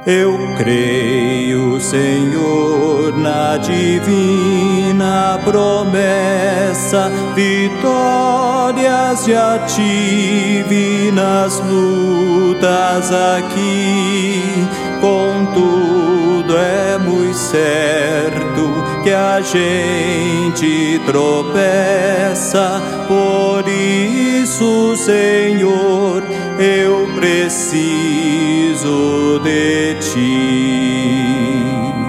Eu creio, Senhor, na divina promessa, vitórias já tive nas lutas aqui. Contudo, é muito certo que a gente tropeça. Por isso, Senhor, eu preciso de Ti.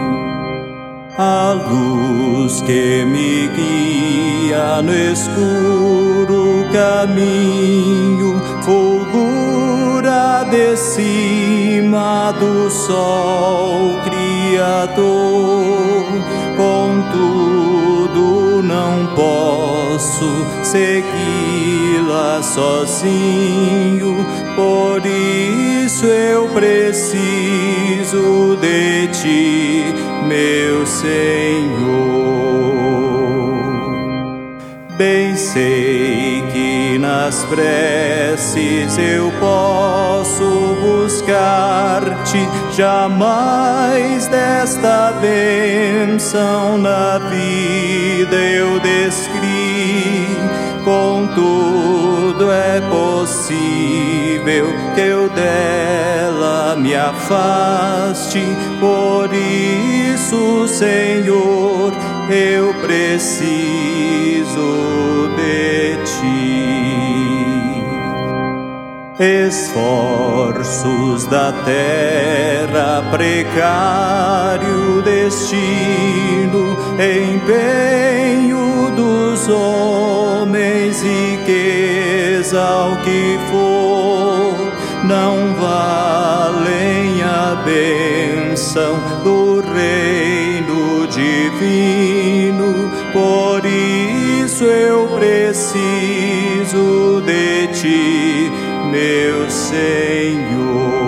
A luz que me guia no escuro caminho fulgura de cima do sol Criador. Contudo, não posso segui-la sozinho, por isso eu preciso de Ti, meu Senhor. Bem sei que nas preces eu posso buscar-te, jamais desta bênção na vida eu descri. Contudo, é possível que eu dela me afaste, por isso, Senhor, eu preciso de Ti. Esforços da terra, precário destino, empenho dos homens, riqueza, o que for, não valem a bênção do reino divino. Por isso eu preciso de Ti, meu Senhor.